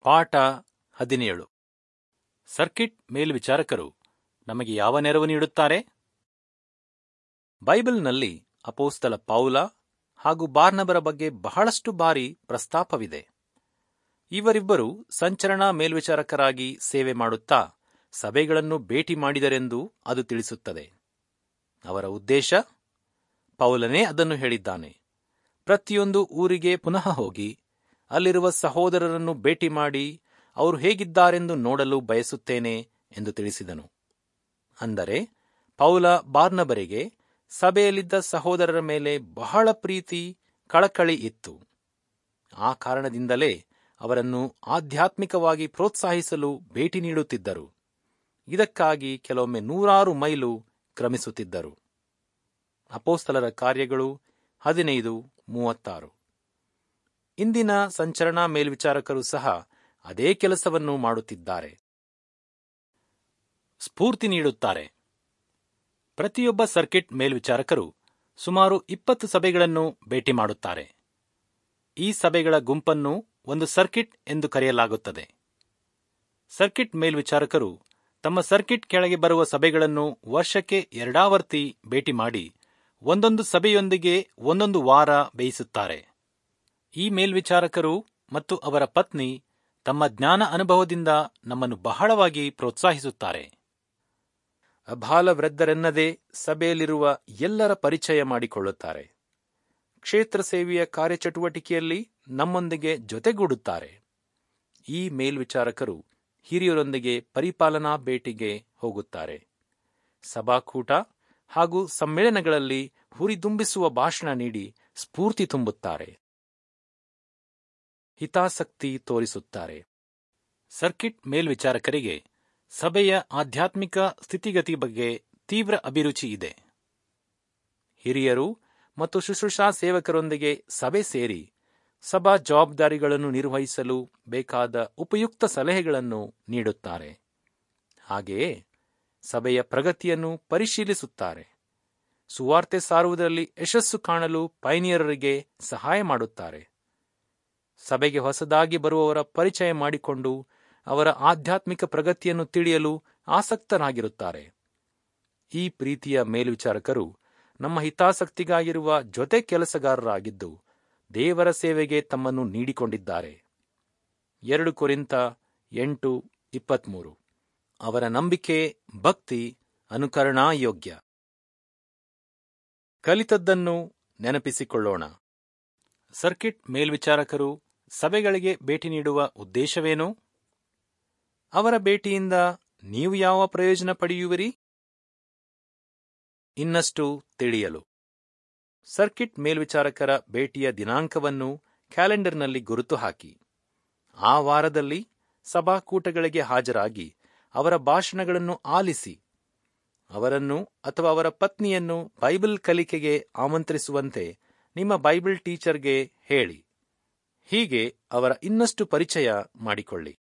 ಪಾಠ 17. ಸರ್ಕಿಟ್ ಮೇಲ್ವಿಚಾರಕರು ನಮಗೆ ಯಾವ ನೆರವು ನೀಡುತ್ತಾರೆ? ಬೈಬಲ್ನಲ್ಲಿ ಅಪೊಸ್ತಲ ಪೌಲ ಹಾಗೂ ಬಾರ್ನಬರ ಬಗ್ಗೆ ಬಹಳಷ್ಟು ಬಾರಿ ಪ್ರಸ್ತಾಪವಿದೆ. ಇವರಿಬ್ಬರು ಸಂಚರಣಾ ಮೇಲ್ವಿಚಾರಕರಾಗಿ ಸೇವೆ ಮಾಡುತ್ತಾ ಸಭೆಗಳನ್ನು ಭೇಟಿ ಮಾಡಿದರೆಂದು ಅದು ತಿಳಿಸುತ್ತದೆ. ಅವರ ಉದ್ದೇಶ? ಪೌಲನೇ ಅದನ್ನು ಹೇಳಿದ್ದಾನೆ. ಪ್ರತಿಯೊಂದು ಊರಿಗೆ ಪುನಃ ಹೋಗಿ ಅಲ್ಲಿರುವ ಸಹೋದರರನ್ನು ಭೇಟಿ ಮಾಡಿ ಅವರು ಹೇಗಿದ್ದಾರೆಂದು ನೋಡಲು ಬಯಸುತ್ತೇನೆ ಎಂದು ತಿಳಿಸಿದನು. ಅಂದರೆ ಪೌಲ ಬಾರ್ನಬರಿಗೆ ಸಭೆಯಲ್ಲಿದ್ದ ಸಹೋದರರ ಮೇಲೆ ಬಹಳ ಪ್ರೀತಿ, ಕಳಕಳಿ ಇತ್ತು. ಆ ಕಾರಣದಿಂದಲೇ ಅವರನ್ನು ಆಧ್ಯಾತ್ಮಿಕವಾಗಿ ಪ್ರೋತ್ಸಾಹಿಸಲು ಭೇಟಿ ನೀಡುತ್ತಿದ್ದರು. ಇದಕ್ಕಾಗಿ ಕೆಲವೊಮ್ಮೆ 100 ಮೈಲು ಕ್ರಮಿಸುತ್ತಿದ್ದರು. ಅಪೊಸ್ತಲರ ಕಾರ್ಯಗಳು 15:36. ಇಂದಿನ ಸಂಚರಣಾ ಮೇಲ್ವಿಚಾರಕರು ಸಹ ಅದೇ ಕೆಲಸವನ್ನು ಮಾಡುತ್ತಿದ್ದಾರೆ. ಸ್ಫೂರ್ತಿ ನೀಡುತ್ತಾರೆ. ಪ್ರತಿಯೊಬ್ಬ ಸರ್ಕಿಟ್ ಮೇಲ್ವಿಚಾರಕರು ಸುಮಾರು 20 ಸಭೆಗಳನ್ನು ಭೇಟಿ ಮಾಡುತ್ತಾರೆ. ಈ ಸಭೆಗಳ ಗುಂಪನ್ನು ಒಂದು ಸರ್ಕಿಟ್ ಎಂದು ಕರೆಯಲಾಗುತ್ತದೆ. ಸರ್ಕಿಟ್ ಮೇಲ್ವಿಚಾರಕರು ತಮ್ಮ ಸರ್ಕಿಟ್ ಕೆಳಗೆ ಬರುವ ಸಭೆಗಳನ್ನು ವರ್ಷಕ್ಕೆ 2 ಆವರ್ತಿ ಭೇಟಿ ಮಾಡಿ ಒಂದೊಂದು ಸಭೆಯೊಂದಿಗೆ ಒಂದೊಂದು ವಾರ ಬೇಯಿಸುತ್ತಾರೆ. ಈ ಮೇಲ್ವಿಚಾರಕರು ಮತ್ತು ಅವರ ಪತ್ನಿ ತಮ್ಮ ಜ್ಞಾನ ಅನುಭವದಿಂದ ನಮ್ಮನ್ನು ಬಹಳವಾಗಿ ಪ್ರೋತ್ಸಾಹಿಸುತ್ತಾರೆ. ಅಬಾಲವೃದ್ಧರೆನ್ನದೇ ಸಭೆಯಲ್ಲಿರುವ ಎಲ್ಲರ ಪರಿಚಯ ಮಾಡಿಕೊಳ್ಳುತ್ತಾರೆ. ಕ್ಷೇತ್ರ ಸೇವೆಯ ಕಾರ್ಯಚಟುವಟಿಕೆಯಲ್ಲಿ ನಮ್ಮೊಂದಿಗೆ ಜೊತೆಗೂಡುತ್ತಾರೆ. ಈ ಮೇಲ್ವಿಚಾರಕರು ಹಿರಿಯರೊಂದಿಗೆ ಪರಿಪಾಲನಾ ಭೇಟಿಗೆ ಹೋಗುತ್ತಾರೆ. ಸಭಾಕೂಟ ಹಾಗೂ ಸಮ್ಮೇಳನಗಳಲ್ಲಿ ಹುರಿದುಂಬಿಸುವ ಭಾಷಣ ನೀಡಿ ಸ್ಫೂರ್ತಿ ತುಂಬುತ್ತಾರೆ. ಹಿತಾಸಕ್ತಿ ತೋರಿಸುತ್ತಾರೆ. ಸರ್ಕಿಟ್ ಮೇಲ್ವಿಚಾರಕರಿಗೆ ಸಭೆಯ ಆಧ್ಯಾತ್ಮಿಕ ಸ್ಥಿತಿಗತಿ ಬಗ್ಗೆ ತೀವ್ರ ಅಭಿರುಚಿ ಇದೆ. ಹಿರಿಯರು ಮತ್ತು ಶುಶ್ರೂಷಾ ಸೇವಕರೊಂದಿಗೆ ಸಭೆ ಸೇರಿ ಸಭಾ ಜವಾಬ್ದಾರಿಗಳನ್ನು ನಿರ್ವಹಿಸಲು ಬೇಕಾದ ಉಪಯುಕ್ತ ಸಲಹೆಗಳನ್ನು ನೀಡುತ್ತಾರೆ. ಹಾಗೆಯೇ ಸಭೆಯ ಪ್ರಗತಿಯನ್ನು ಪರಿಶೀಲಿಸುತ್ತಾರೆ. ಸುವಾರ್ತೆ ಸಾರುವುದರಲ್ಲಿ ಯಶಸ್ಸು ಕಾಣಲು ಪೈನಿಯರರಿಗೆ ಸಹಾಯ ಮಾಡುತ್ತಾರೆ. ಸಭೆಗೆ ಹೊಸದಾಗಿ ಬರುವವರ ಪರಿಚಯ ಮಾಡಿಕೊಂಡು ಅವರ ಆಧ್ಯಾತ್ಮಿಕ ಪ್ರಗತಿಯನ್ನು ತಿಳಿಯಲು ಆಸಕ್ತರಾಗಿರುತ್ತಾರೆ. ಈ ಪ್ರೀತಿಯ ಮೇಲ್ವಿಚಾರಕರು ನಮ್ಮ ಹಿತಾಸಕ್ತಿಗಾಗಿರುವ ಜೊತೆ ಕೆಲಸಗಾರರಾಗಿದ್ದು ದೇವರ ಸೇವೆಗೆ ತಮ್ಮನ್ನು ನೀಡಿಕೊಂಡಿದ್ದಾರೆ. 2 ಕೊರಿಂಥ 8:23. ಅವರ ನಂಬಿಕೆ, ಭಕ್ತಿ ಅನುಕರಣಾಯೋಗ್ಯ. ಕಲಿತದ್ದನ್ನು ನೆನಪಿಸಿಕೊಳ್ಳೋಣ. ಸರ್ಕಿಟ್ ಮೇಲ್ವಿಚಾರಕರು ಸಭೆಗಳಿಗೆ ಭೇಟಿ ನೀಡುವ ಉದ್ದೇಶವೇನು? ಅವರ ಭೇಟಿಯಿಂದ ನೀವು ಯಾವ ಪ್ರಯೋಜನ ಪಡೆಯುವಿರಿ? ಇನ್ನಷ್ಟು ತಿಳಿಯಲು ಸರ್ಕಿಟ್ ಮೇಲ್ವಿಚಾರಕರ ಭೇಟಿಯ ದಿನಾಂಕವನ್ನು ಕ್ಯಾಲೆಂಡರ್ನಲ್ಲಿ ಗುರುತು ಹಾಕಿ. ಆ ವಾರದಲ್ಲಿ ಸಭಾಕೂಟಗಳಿಗೆ ಹಾಜರಾಗಿ ಅವರ ಭಾಷಣಗಳನ್ನು ಆಲಿಸಿ. ಅವರನ್ನು ಅಥವಾ ಅವರ ಪತ್ನಿಯನ್ನು ಬೈಬಲ್ ಕಲಿಕೆಗೆ ಆಮಂತ್ರಿಸುವಂತೆ ನಿಮ್ಮ ಬೈಬಲ್ ಟೀಚರ್ಗೆ ಹೇಳಿ. ಹೀಗೆ ಅವರ ಇನ್ನಷ್ಟು ಪರಿಚಯ ಮಾಡಿಕೊಳ್ಳಿ.